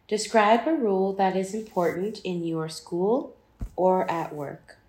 Describe a rule that is important in your school or at work.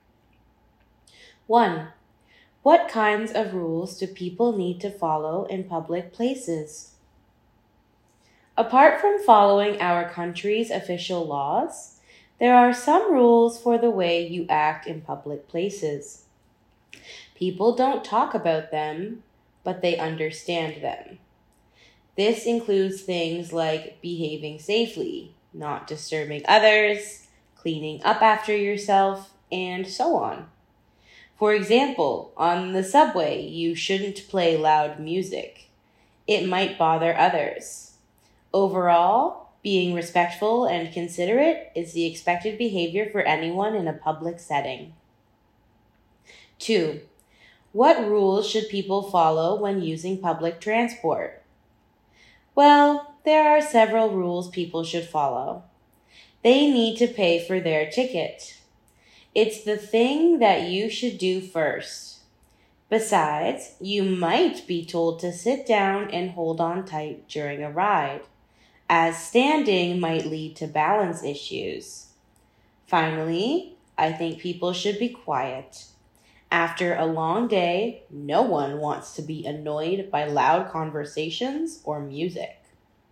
1. What kinds of rules do people need to follow in public places? Apart from following our country's official laws, there are some rules for the way you act in public places. People don't talk about them, but they understand them. This includes things like behaving safely, not disturbing others, cleaning up after yourself, and so on. For example, on the subway, you shouldn't play loud music. It might bother others. Overall, being respectful and considerate is the expected behavior for anyone in a public setting. 2. What rules should people follow when using public transport? Well, there are several rules people should follow. They need to pay for their ticket. It's the thing that you should do first. Besides, you might be told to sit down and hold on tight during a ride, as standing might lead to balance issues. Finally, I think people should be quiet. After a long day, no one wants to be annoyed by loud conversations or music.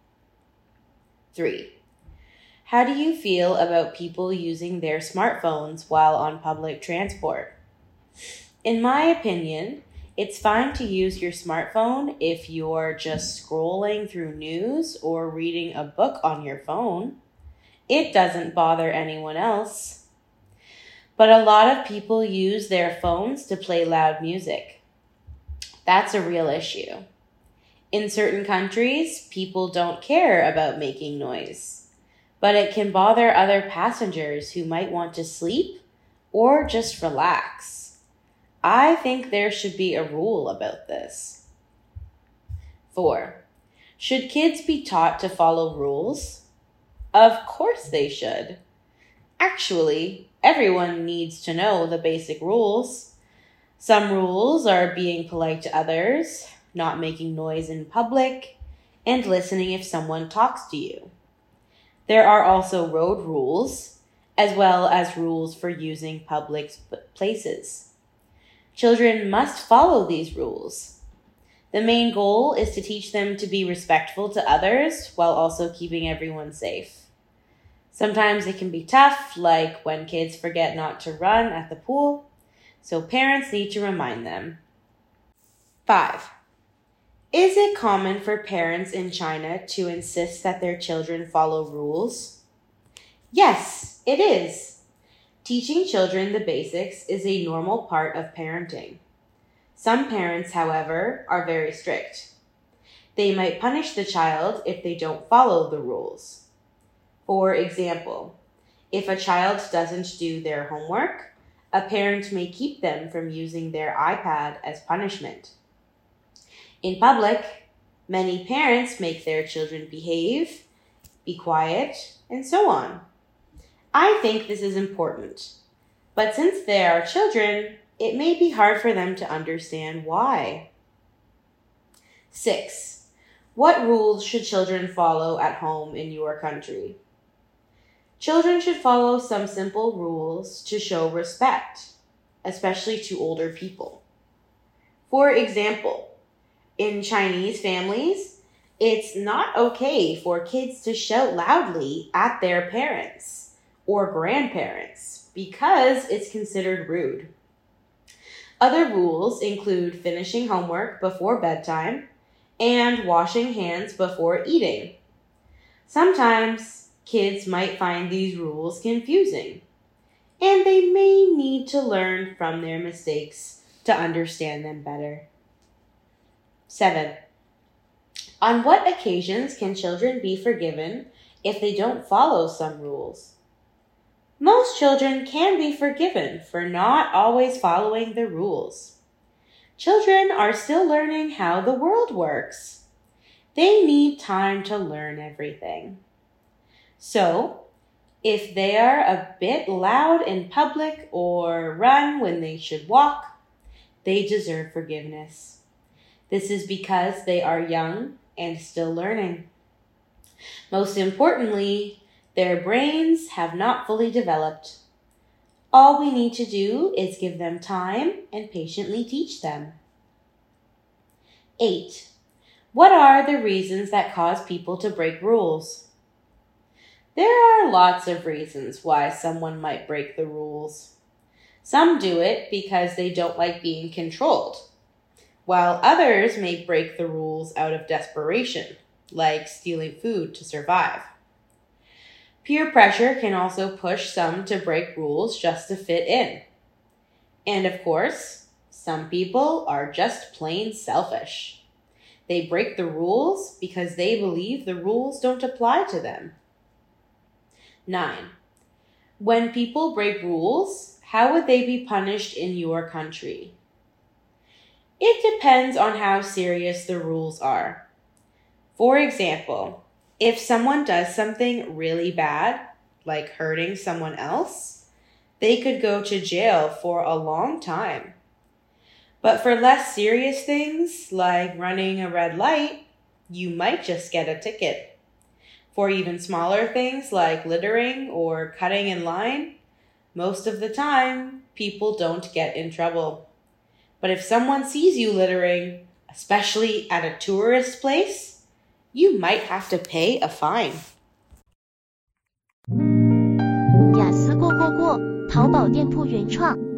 3. How do you feel about people using their smartphones while on public transport? In my opinion, it's fine to use your smartphone if you're just scrolling through news or reading a book on your phone. It doesn't bother anyone else. But a lot of people use their phones to play loud music. That's a real issue. In certain countries, people don't care about making noise, but it can bother other passengers who might want to sleep or just relax. I think there should be a rule about this. 4. Should kids be taught to follow rules? Of course they should. Actually, everyone needs to know the basic rules. Some rules are being polite to others, not making noise in public, and listening if someone talks to you. There are also road rules, as well as rules for using public places. Children must follow these rules. The main goal is to teach them to be respectful to others while also keeping everyone safe. Sometimes it can be tough, like when kids forget not to run at the pool, so parents need to remind them. 5. Is it common for parents in China to insist that their children follow rules? Yes, it is. Teaching children the basics is a normal part of parenting. Some parents, however, are very strict. They might punish the child if they don't follow the rules. For example, if a child doesn't do their homework, a parent may keep them from using their iPad as punishment. In public, many parents make their children behave, be quiet, and so on. I think this is important, but since they are children, it may be hard for them to understand why. 6. What rules should children follow at home in your country? Children should follow some simple rules to show respect, especially to older people. For example, in Chinese families, it's not okay for kids to shout loudly at their parents or grandparents because it's considered rude. Other rules include finishing homework before bedtime and washing hands before eating. Sometimes kids might find these rules confusing, and they may need to learn from their mistakes to understand them better. 7. On what occasions can children be forgiven if they don't follow some rules? Most children can be forgiven for not always following the rules. Children are still learning how the world works. They need time to learn everything. So, if they are a bit loud in public or run when they should walk, they deserve forgiveness. This is because they are young and still learning. Most importantly, their brains have not fully developed. All we need to do is give them time and patiently teach them. 8. What are the reasons that cause people to break rules? There are lots of reasons why someone might break the rules. Some do it because they don't like being controlled, while others may break the rules out of desperation, like stealing food to survive. Peer pressure can also push some to break rules just to fit in. And of course, some people are just plain selfish. They break the rules because they believe the rules don't apply to them. 9. When people break rules, how would they be punished in your country? It depends on how serious the rules are. For example, if someone does something really bad, like hurting someone else, they could go to jail for a long time. But for less serious things, like running a red light, you might just get a ticket. For even smaller things like littering or cutting in line, most of the time, people don't get in trouble. But if someone sees you littering, especially at a tourist place, you might have to pay a fine. 雅思过，淘宝店铺原创。